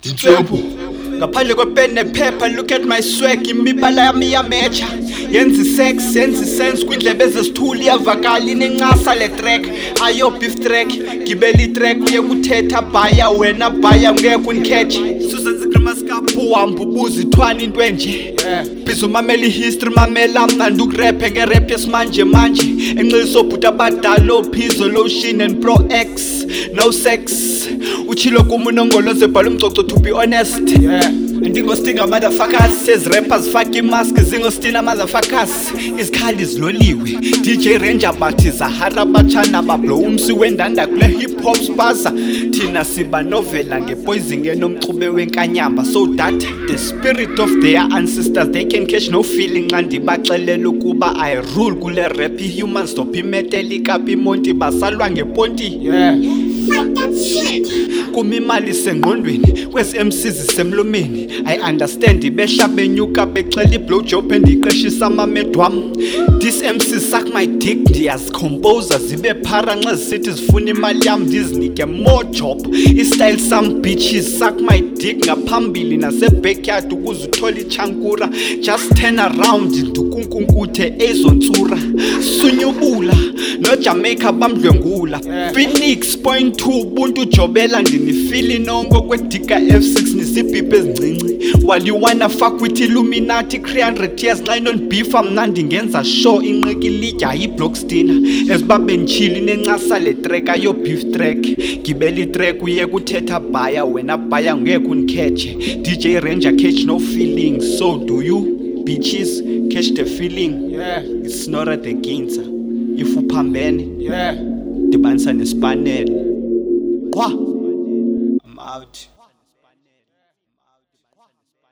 Ditsebu ngaphandle kwepen nephepha, look at my swag, imibala yami yamecha, yenza sex, yenza sense kwindlebe ezesithuli, iyavakala inencasa le track, ayo beef track, gibeli track, uye kuthetha bhaya, wena bhaya ngeke unikhethe, susenza igramaskap, uhamba ubuza ithwani into enje, biza umamela history, mamela mnandi ukurephe ngerap yesimanje manje, enxilisa obhuti abadala, ophizo, lotion and pro X, no sex, uchilo kumunongoloze bhala umcoco, to be honest, andingostinga motherfuckers, says rappers fuck mask, zingostina motherfuckers, isikhali ziloliwe, DJ Ranger bathi Zahara bachana bablow umsi wendanda kule hip hop spaza, thina siba novela ngepoison ngenomxube wenkanyamba, so that the spirit of their ancestors they can catch no feeling, nxa ndibaxelela ukuba I rule kule rap, humans stop imeteli kapi monti basalwa ngeponti, kumimali sengqondweni kwezi MCs semlomeni, I understand ibehla benyuka bexela blowjob endiqeshisa amamedwam, this MC suck my dick, ndiyazicomposer zibe phara nxa zisithi zifuna imali yam ndizinike more job, istyle some bitches suck my dick ngaphambili nasebackyard ukuze uthole ichankura, just turn around ndukunkunkuthe ezontsura, sunyubula noJamaica bamdlwengula, Phoenix point 2 ubuntu jobela ndinifili nongo kwedika F6 nisibhibhe ezincinci, while you wanna fuck with Illuminati 300 years nxa on beef mnandi ngenza show inqiki litya yiblockstina, ezibabe nchili nencasa le track ayo beef track, gibeli track uye kuthetha bhaya, wena bhaya ngeke unikhethe, DJ Ranger catch no feelings, so do you bitches catch the feeling, it's not at the ginza, if uphambene dibanisa nespanel, I'm out.